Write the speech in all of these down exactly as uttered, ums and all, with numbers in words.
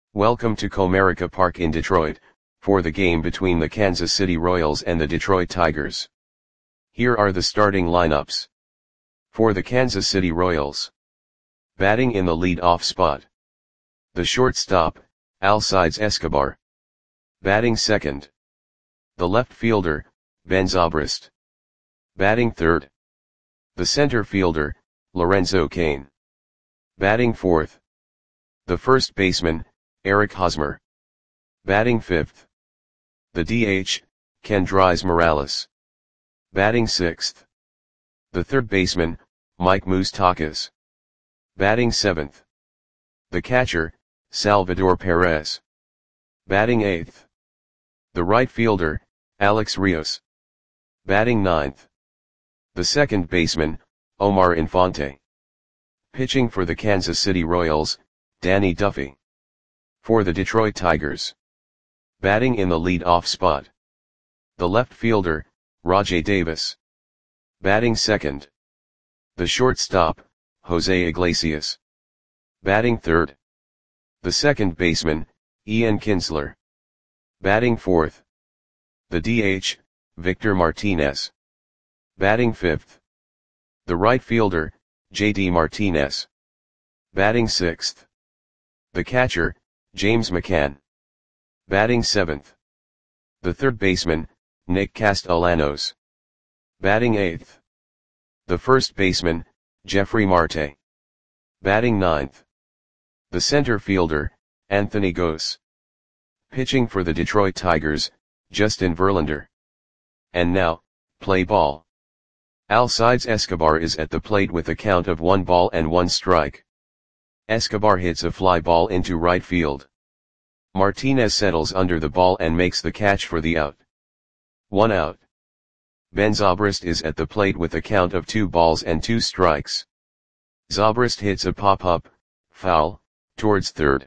Welcome to Comerica Park in Detroit, for the game between the Kansas City Royals and the Detroit Tigers. Here are the starting lineups. For the Kansas City Royals. Batting in the lead-off spot. The shortstop, Alcides Escobar. Batting second. The left fielder, Ben Zobrist. Batting third. The center fielder, Lorenzo Cain. Batting fourth. The first baseman, Eric Hosmer. Batting fifth. The D H, Kendrys Morales. Batting sixth. The third baseman, Mike Moustakas. Batting seventh. The catcher, Salvador Perez. Batting eighth. The right fielder, Alex Rios. Batting ninth. The second baseman, Omar Infante. Pitching for the Kansas City Royals, Danny Duffy. For the Detroit Tigers. Batting in the lead-off spot. The left fielder, Rajai Davis. Batting second. The shortstop, Jose Iglesias. Batting third. The second baseman, Ian Kinsler. Batting fourth. The D H, Victor Martinez. Batting fifth. The right fielder, J D Martinez. Batting sixth. The catcher, James McCann. Batting seventh. The third baseman, Nick Castellanos. Batting eighth. The first baseman, Jeffrey Marte. Batting ninth. The center fielder, Anthony Gose. Pitching for the Detroit Tigers, Justin Verlander. And now, play ball. Alcides Escobar is at the plate with a count of one ball and one strike. Escobar hits a fly ball into right field. Martinez settles under the ball and makes the catch for the out. One out. Ben Zobrist is at the plate with a count of two balls and two strikes. Zobrist hits a pop-up, foul, towards third.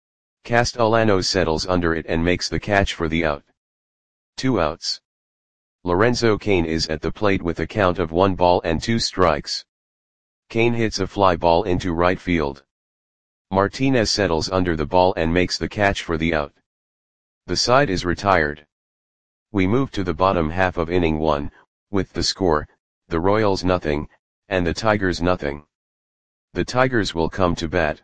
Castellanos settles under it and makes the catch for the out. Two outs. Lorenzo Cain is at the plate with a count of one ball and two strikes. Cain hits a fly ball into right field. Martinez settles under the ball and makes the catch for the out. The side is retired. We move to the bottom half of inning one, with the score, the Royals nothing, and the Tigers nothing. The Tigers will come to bat.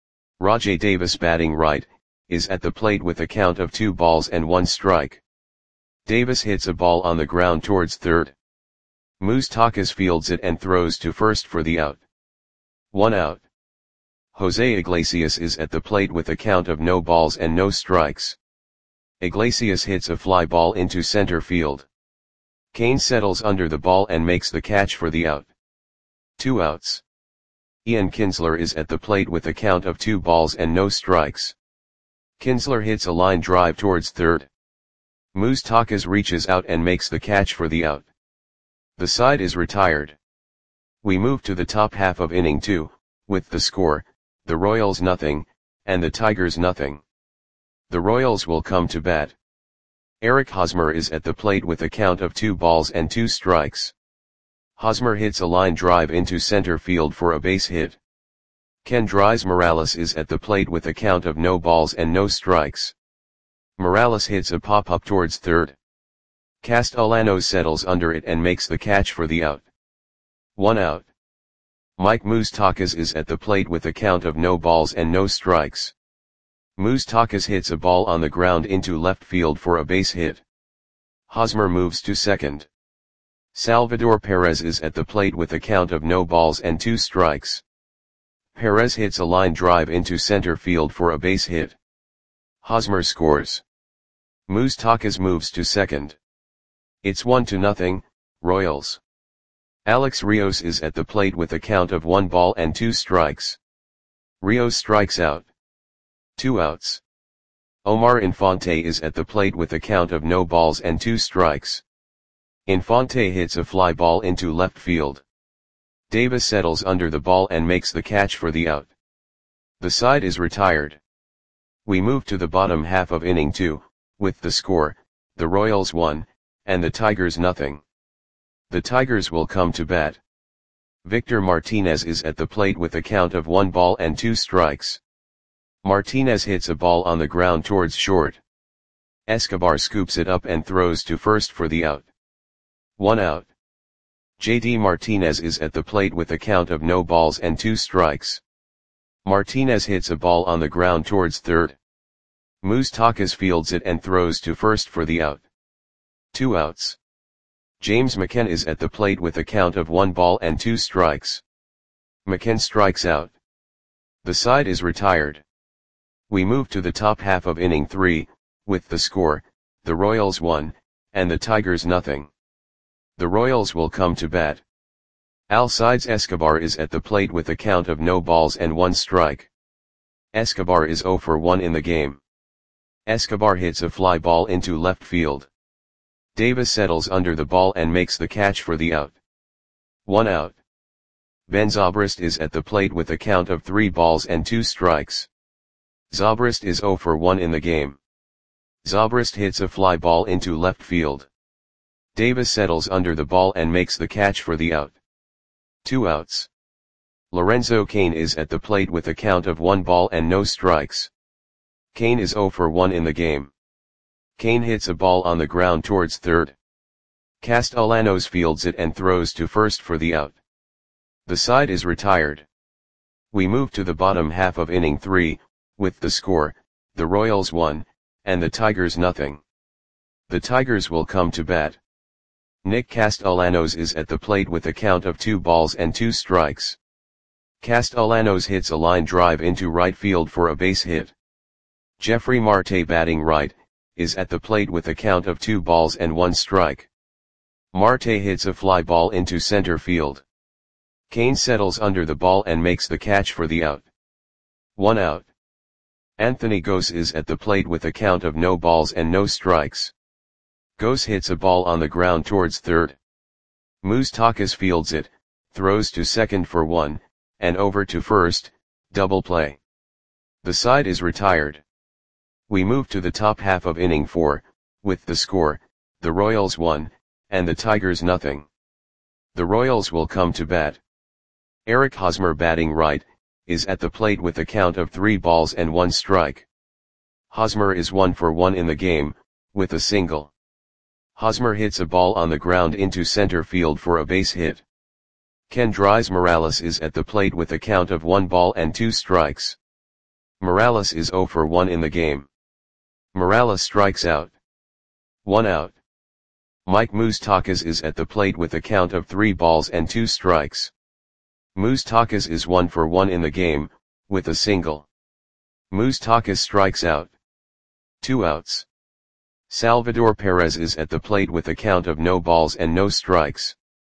Rajai Davis batting right, is at the plate with a count of two balls and one strike. Davis hits a ball on the ground towards third. Moustakas fields it and throws to first for the out. One out. Jose Iglesias is at the plate with a count of no balls and no strikes. Iglesias hits a fly ball into center field. Cain settles under the ball and makes the catch for the out. Two outs. Ian Kinsler is at the plate with a count of two balls and no strikes. Kinsler hits a line drive towards third. Moustakas reaches out and makes the catch for the out. The side is retired. We move to the top half of inning two, with the score, the Royals nothing, and the Tigers nothing. The Royals will come to bat. Eric Hosmer is at the plate with a count of two balls and two strikes. Hosmer hits a line drive into center field for a base hit. Kendrys Morales is at the plate with a count of no balls and no strikes. Morales hits a pop-up towards third. Castellanos settles under it and makes the catch for the out. One out. Mike Moustakas is at the plate with a count of no balls and no strikes. Moustakas hits a ball on the ground into left field for a base hit. Hosmer moves to second. Salvador Perez is at the plate with a count of no balls and two strikes. Perez hits a line drive into center field for a base hit. Hosmer scores. Moustakas moves to second. It's one to nothing, Royals. Alex Rios is at the plate with a count of one ball and two strikes. Rios strikes out. Two outs. Omar Infante is at the plate with a count of no balls and two strikes. Infante hits a fly ball into left field. Davis settles under the ball and makes the catch for the out. The side is retired. We move to the bottom half of inning two, with the score, the Royals one, and the Tigers nothing. The Tigers will come to bat. Victor Martinez is at the plate with a count of one ball and two strikes. Martinez hits a ball on the ground towards short. Escobar scoops it up and throws to first for the out. One out. J D Martinez is at the plate with a count of no balls and two strikes. Martinez hits a ball on the ground towards third. Moustakas fields it and throws to first for the out. Two outs. James McCann is at the plate with a count of one ball and two strikes. McCann strikes out. The side is retired. We move to the top half of inning three, with the score, the Royals one, and the Tigers nothing. The Royals will come to bat. Alcides Escobar is at the plate with a count of no balls and one strike. Escobar is oh for one in the game. Escobar hits a fly ball into left field. Davis settles under the ball and makes the catch for the out. One out. Ben Zobrist is at the plate with a count of three balls and two strikes. Zobrist is oh for one in the game. Zobrist hits a fly ball into left field. Davis settles under the ball and makes the catch for the out. Two outs. Lorenzo Cain is at the plate with a count of one ball and no strikes. Cain is oh for one in the game. Cain hits a ball on the ground towards third. Castellanos fields it and throws to first for the out. The side is retired. We move to the bottom half of inning three, with the score, the Royals one, and the Tigers nothing. The Tigers will come to bat. Nick Castellanos is at the plate with a count of two balls and two strikes. Castellanos hits a line drive into right field for a base hit. Jeffrey Marte, batting right, is at the plate with a count of two balls and one strike. Marte hits a fly ball into center field. Cain settles under the ball and makes the catch for the out. One out. Anthony Gose is at the plate with a count of no balls and no strikes. Gose hits a ball on the ground towards third. Moustakas fields it, throws to second for one, and over to first, double play. The side is retired. We move to the top half of inning four, with the score, the Royals one, and the Tigers nothing. The Royals will come to bat. Eric Hosmer, batting right, is at the plate with a count of three balls and one strike. Hosmer is one for one in the game, with a single. Hosmer hits a ball on the ground into center field for a base hit. Kendrys Morales is at the plate with a count of one ball and two strikes. Morales is oh for one in the game. Morales strikes out. One out. Mike Moustakas is at the plate with a count of three balls and two strikes. Moustakas is one for one in the game, with a single. Moustakas strikes out. Two outs. Salvador Perez is at the plate with a count of no balls and no strikes.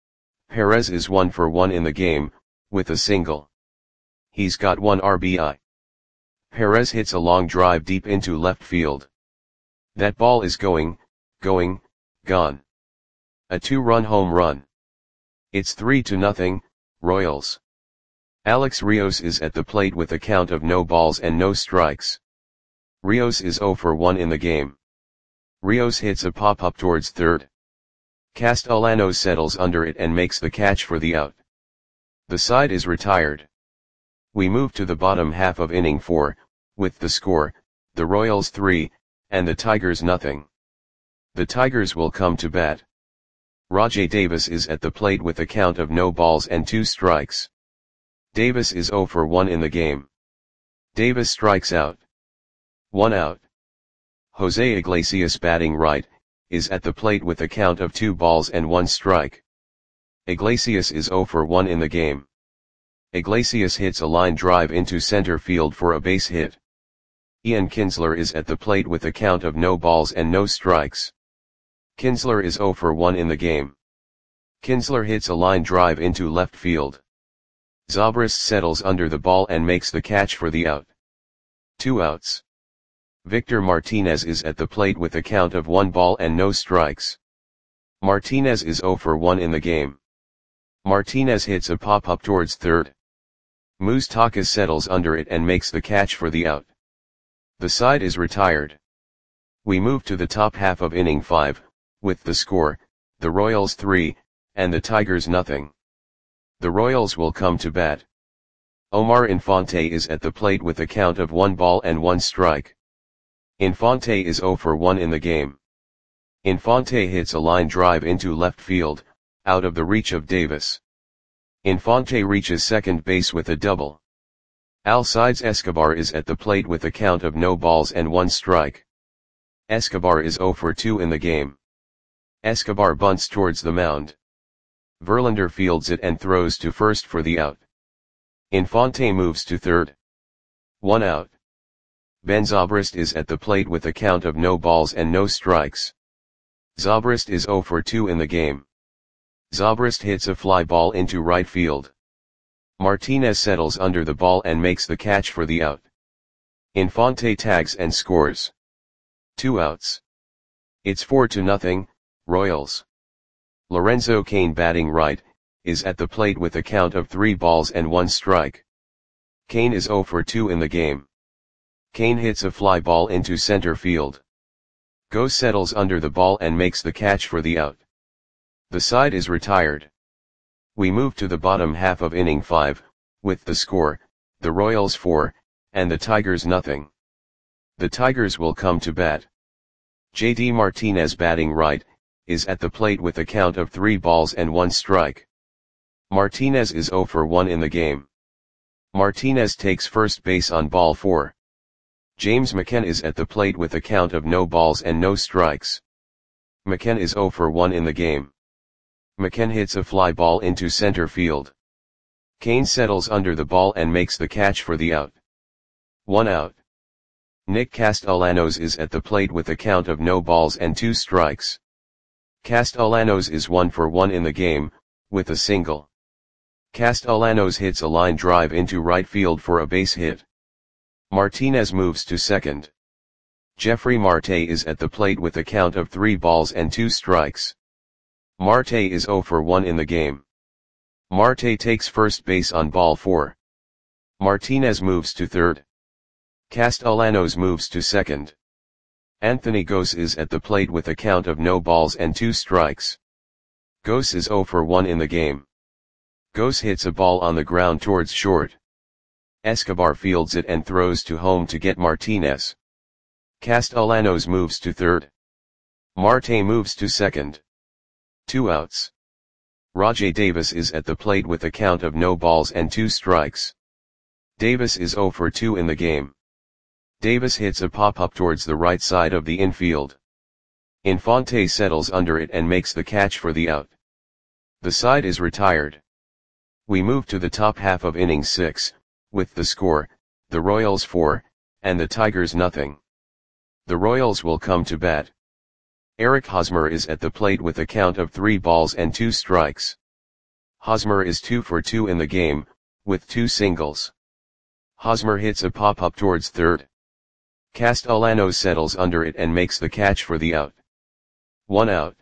Perez is one for one in the game, with a single. He's got one R B I. Perez hits a long drive deep into left field. That ball is going, going, gone. A two-run home run. It's three to nothing, Royals. Alex Rios is at the plate with a count of no balls and no strikes. Rios is oh for one in the game. Rios hits a pop-up towards third. Castellanos settles under it and makes the catch for the out. The side is retired. We move to the bottom half of inning four, with the score, the Royals three, and the Tigers nothing. The Tigers will come to bat. Rajai Davis is at the plate with a count of no balls and two strikes. Davis is oh for one in the game. Davis strikes out. One out. Jose Iglesias, batting right, is at the plate with a count of two balls and one strike. Iglesias is oh for one in the game. Iglesias hits a line drive into center field for a base hit. Ian Kinsler is at the plate with a count of no balls and no strikes. Kinsler is oh for one in the game. Kinsler hits a line drive into left field. Zobrist settles under the ball and makes the catch for the out. Two outs. Victor Martinez is at the plate with a count of one ball and no strikes. Martinez is oh for one in the game. Martinez hits a pop-up towards third. Moustakas settles under it and makes the catch for the out. The side is retired. We move to the top half of inning five, with the score, the Royals three, and the Tigers nothing. The Royals will come to bat. Omar Infante is at the plate with a count of one ball and one strike. Infante is zero for one in the game. Infante hits a line drive into left field, out of the reach of Davis. Infante reaches second base with a double. Alcides Escobar is at the plate with a count of no balls and one strike. Escobar is zero for two in the game. Escobar bunts towards the mound. Verlander fields it and throws to first for the out. Infante moves to third. One out. Ben Zobrist is at the plate with a count of no balls and no strikes. Zobrist is zero for two in the game. Zobrist hits a fly ball into right field. Martinez settles under the ball and makes the catch for the out. Infante tags and scores. Two outs. It's four to nothing, Royals. Lorenzo Cain, batting right, is at the plate with a count of three balls and one strike. Cain is zero for two in the game. Cain hits a fly ball into center field. Gose settles under the ball and makes the catch for the out. The side is retired. We move to the bottom half of inning five, with the score, the Royals four, and the Tigers nothing. The Tigers will come to bat. J D Martinez, batting right, is at the plate with a count of three balls and one strike. Martinez is zero for one in the game. Martinez takes first base on ball four. James McCann is at the plate with a count of no balls and no strikes. McCann is zero for one in the game. McCann hits a fly ball into center field. Cain settles under the ball and makes the catch for the out. One out. Nick Castellanos is at the plate with a count of no balls and two strikes. Castellanos is one for one in the game, with a single. Castellanos hits a line drive into right field for a base hit. Martinez moves to second. Jeffrey Marte is at the plate with a count of three balls and two strikes. Marte is zero for one in the game. Marte takes first base on ball four. Martinez moves to third. Castellanos moves to second. Anthony Gose is at the plate with a count of no balls and two strikes. Gose is zero for one in the game. Gose hits a ball on the ground towards short. Escobar fields it and throws to home to get Martinez. Castellanos moves to third. Marte moves to second. Two outs. Rajai Davis is at the plate with a count of no balls and two strikes. Davis is zero for two in the game. Davis hits a pop-up towards the right side of the infield. Infante settles under it and makes the catch for the out. The side is retired. We move to the top half of inning six, with the score, the Royals four, and the Tigers nothing. The Royals will come to bat. Eric Hosmer is at the plate with a count of three balls and two strikes. Hosmer is two for two in the game, with two singles. Hosmer hits a pop-up towards third. Castellanos settles under it and makes the catch for the out. One out.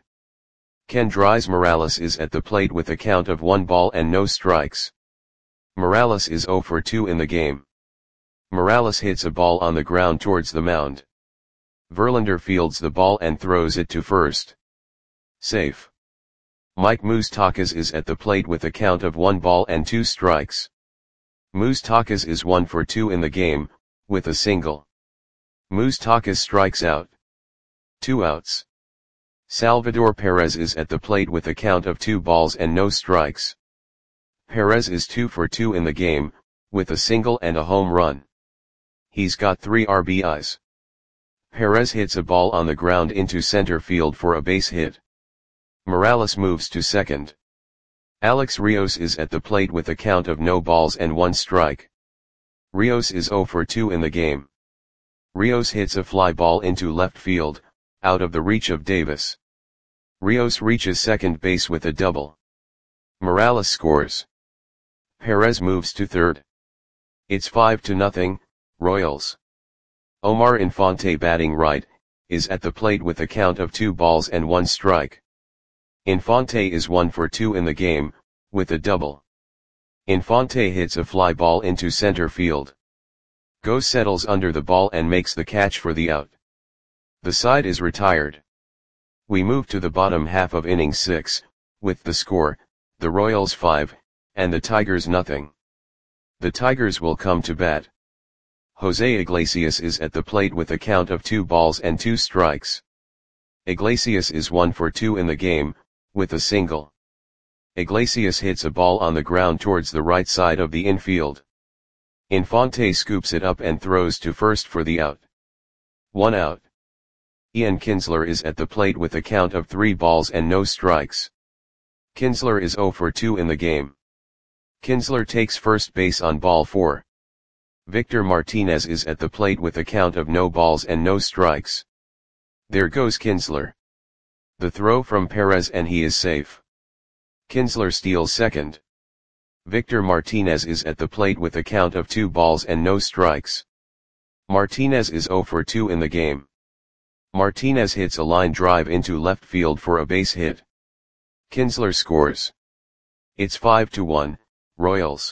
Kendrys Morales is at the plate with a count of one ball and no strikes. Morales is zero for two in the game. Morales hits a ball on the ground towards the mound. Verlander fields the ball and throws it to first. Safe. Mike Moustakas is at the plate with a count of one ball and two strikes. Moustakas is one for two in the game, with a single. Moustakas strikes out. Two outs. Salvador Perez is at the plate with a count of two balls and no strikes. Perez is two for two in the game, with a single and a home run. He's got three R B Is. Perez hits a ball on the ground into center field for a base hit. Morales moves to second. Alex Rios is at the plate with a count of no balls and one strike. Rios is zero for two in the game. Rios hits a fly ball into left field, out of the reach of Davis. Rios reaches second base with a double. Morales scores. Perez moves to third. It's five to nothing, Royals. Omar Infante, batting right, is at the plate with a count of two balls and one strike. Infante is one for two in the game, with a double. Infante hits a fly ball into center field. Gose settles under the ball and makes the catch for the out. The side is retired. We move to the bottom half of inning six, with the score, the Royals five, and the Tigers nothing. The Tigers will come to bat. Jose Iglesias is at the plate with a count of two balls and two strikes. Iglesias is one for two in the game, with a single. Iglesias hits a ball on the ground towards the right side of the infield. Infante scoops it up and throws to first for the out. One out. Ian Kinsler is at the plate with a count of three balls and no strikes. Kinsler is zero for two in the game. Kinsler takes first base on ball four. Victor Martinez is at the plate with a count of no balls and no strikes. There goes Kinsler. The throw from Perez and he is safe. Kinsler steals second. Victor Martinez is at the plate with a count of two balls and no strikes. Martinez is zero for two in the game. Martinez hits a line drive into left field for a base hit. Kinsler scores. It's five to one, Royals.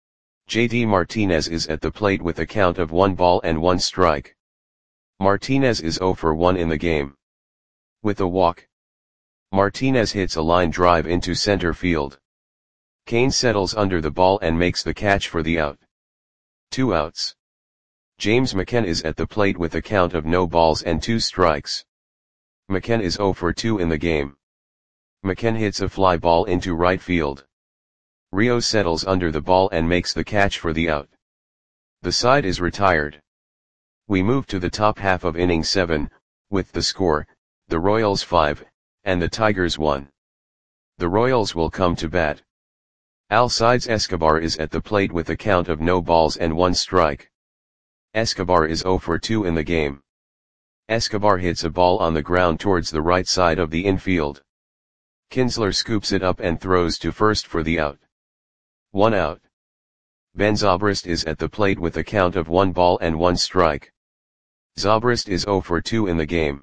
J D Martinez is at the plate with a count of one ball and one strike. Martinez is zero for one in the game. With a walk. Martinez hits a line drive into center field. Kane settles under the ball and makes the catch for the out. Two outs. James McCann is at the plate with a count of no balls and two strikes. McCann is zero for two in the game. McCann hits a fly ball into right field. Rio settles under the ball and makes the catch for the out. The side is retired. We move to the top half of inning seven, with the score, the Royals five, and the Tigers one. The Royals will come to bat. Alcides Escobar is at the plate with a count of no balls and one strike. Escobar is zero for two in the game. Escobar hits a ball on the ground towards the right side of the infield. Kinsler scoops it up and throws to first for the out. One out. Ben Zobrist is at the plate with a count of one ball and one strike. Zobrist is zero for two in the game.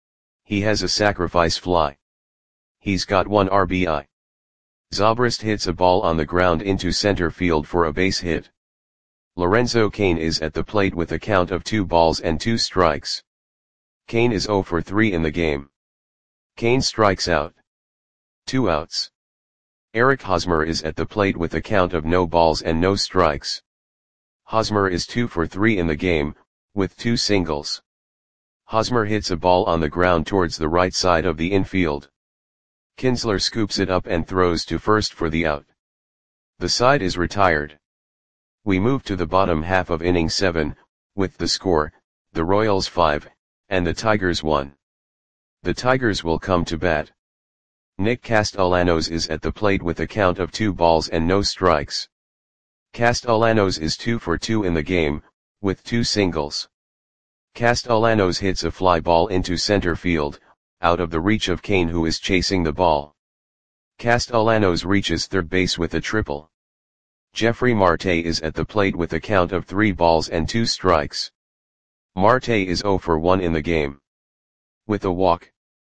He has a sacrifice fly. He's got one R B I. Zobrist hits a ball on the ground into center field for a base hit. Lorenzo Cain is at the plate with a count of two balls and two strikes. Cain is zero for three in the game. Cain strikes out. Two outs. Eric Hosmer is at the plate with a count of no balls and no strikes. Hosmer is two for three in the game, with two singles. Hosmer hits a ball on the ground towards the right side of the infield. Kinsler scoops it up and throws to first for the out. The side is retired. We move to the bottom half of inning seven, with the score, the Royals five, and the Tigers one. The Tigers will come to bat. Nick Castellanos is at the plate with a count of two balls and no strikes. Castellanos is two for two in the game, with two singles. Castellanos hits a fly ball into center field, out of the reach of Cain who is chasing the ball. Castellanos reaches third base with a triple. Jeffrey Marte is at the plate with a count of three balls and two strikes. Marte is zero for one in the game. With a walk.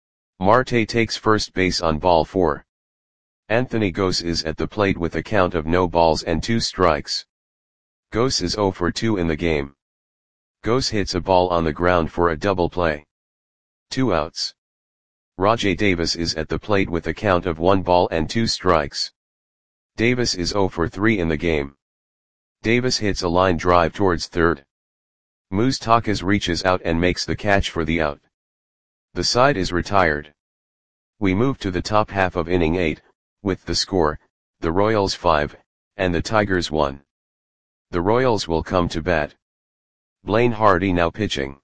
Marte takes first base on ball four. Anthony Gose is at the plate with a count of no balls and two strikes. Gose is zero for two in the game. Gose hits a ball on the ground for a double play. Two outs. Rajai Davis is at the plate with a count of one ball and two strikes. Davis is zero for three in the game. Davis hits a line drive towards third. Moustakas reaches out and makes the catch for the out. The side is retired. We move to the top half of inning eight, with the score, the Royals five, and the Tigers one. The Royals will come to bat. Blaine Hardy now pitching.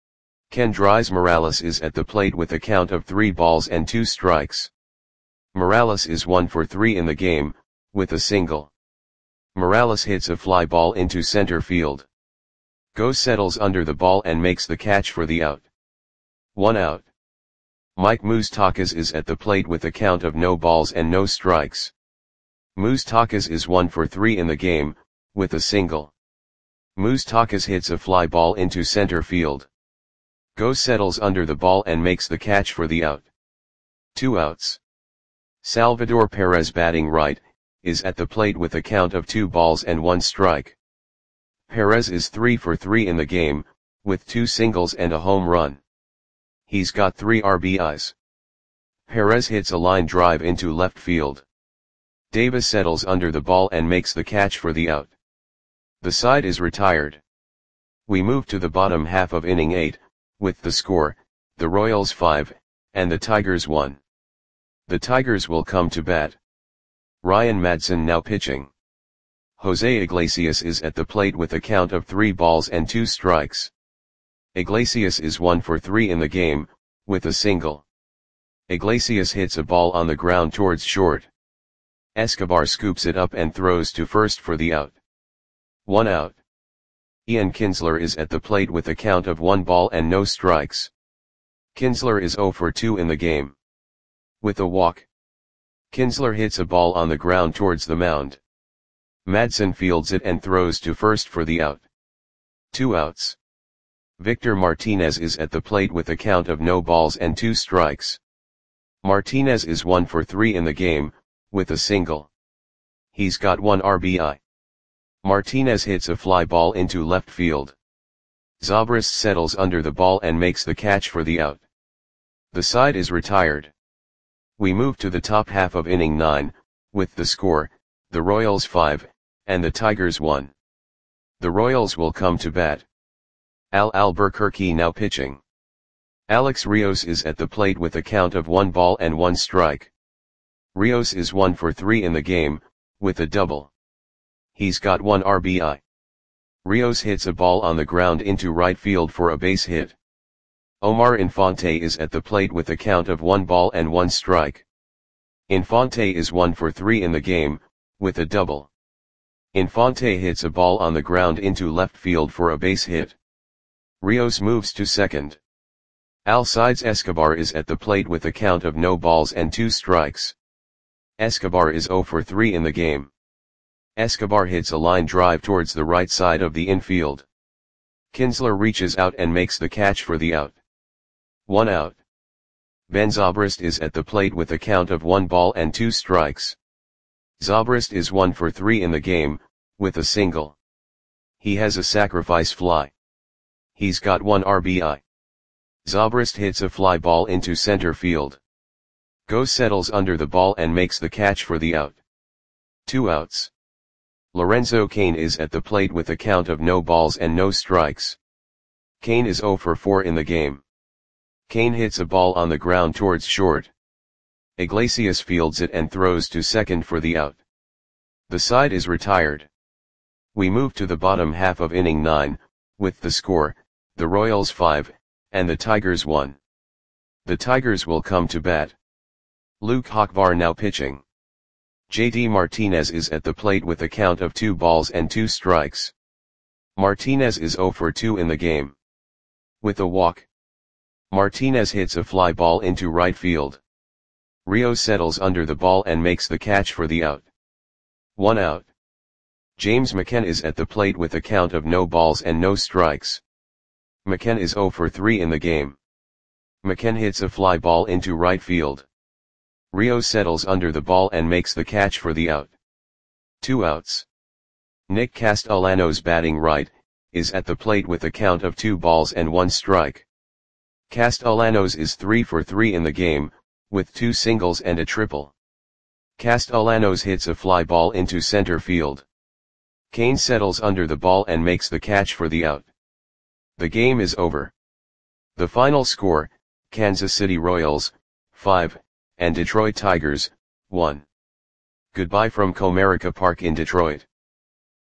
Kendrys Morales is at the plate with a count of three balls and two strikes. Morales is one for three in the game, with a single. Morales hits a fly ball into center field. Gose settles under the ball and makes the catch for the out. One out. Mike Moustakas is at the plate with a count of no balls and no strikes. Moustakas is one for three in the game, with a single. Moustakas hits a fly ball into center field. Gose settles under the ball and makes the catch for the out. Two outs. Salvador Perez batting right, is at the plate with a count of two balls and one strike. Perez is three for three in the game, with two singles and a home run. He's got three R B Is. Perez hits a line drive into left field. Davis settles under the ball and makes the catch for the out. The side is retired. We move to the bottom half of inning eight, with the score, the Royals five, and the Tigers one. The Tigers will come to bat. Ryan Madson now pitching. Jose Iglesias is at the plate with a count of three balls and two strikes. Iglesias is one for three in the game, with a single. Iglesias hits a ball on the ground towards short. Escobar scoops it up and throws to first for the out. One out. Ian Kinsler is at the plate with a count of one ball and no strikes. Kinsler is zero for two in the game. With a walk. Kinsler hits a ball on the ground towards the mound. Madson fields it and throws to first for the out. Two outs. Victor Martinez is at the plate with a count of no balls and two strikes. Martinez is one for three in the game, with a single. He's got one R B I. Martinez hits a fly ball into left field. Zobrist settles under the ball and makes the catch for the out. The side is retired. We move to the top half of inning nine, with the score, the Royals five, and the Tigers one. The Royals will come to bat. Al Albuquerque now pitching. Alex Rios is at the plate with a count of one ball and one strike. Rios is one for three in the game, with a double. He's got one R B I. Rios hits a ball on the ground into right field for a base hit. Omar Infante is at the plate with a count of one ball and one strike. Infante is one for three in the game, with a double. Infante hits a ball on the ground into left field for a base hit. Rios moves to second. Alcides Escobar is at the plate with a count of no balls and two strikes. Escobar is zero for three in the game. Escobar hits a line drive towards the right side of the infield. Kinsler reaches out and makes the catch for the out. One out. Ben Zobrist is at the plate with a count of one ball and two strikes. Zobrist is one for three in the game, with a single. He has a sacrifice fly. He's got one R B I. Zobrist hits a fly ball into center field. Go settles under the ball and makes the catch for the out. Two outs. Lorenzo Cain is at the plate with a count of no balls and no strikes. Cain is zero for four in the game. Cain hits a ball on the ground towards short. Iglesias fields it and throws to second for the out. The side is retired. We move to the bottom half of inning nine, with the score, the Royals five, and the Tigers one. The Tigers will come to bat. Luke Hochvar now pitching. J D Martinez is at the plate with a count of two balls and two strikes. Martinez is zero for two in the game. With a walk. Martinez hits a fly ball into right field. Rios settles under the ball and makes the catch for the out. One out. James McKen is at the plate with a count of no balls and no strikes. McKen is zero for three in the game. McKen hits a fly ball into right field. Rios settles under the ball and makes the catch for the out. Two outs. Nick Castellanos batting right, is at the plate with a count of two balls and one strike. Castellanos is three for three in the game, with two singles and a triple. Castellanos hits a fly ball into center field. Cain settles under the ball and makes the catch for the out. The game is over. The final score, Kansas City Royals, five, and Detroit Tigers, one. Goodbye from Comerica Park in Detroit.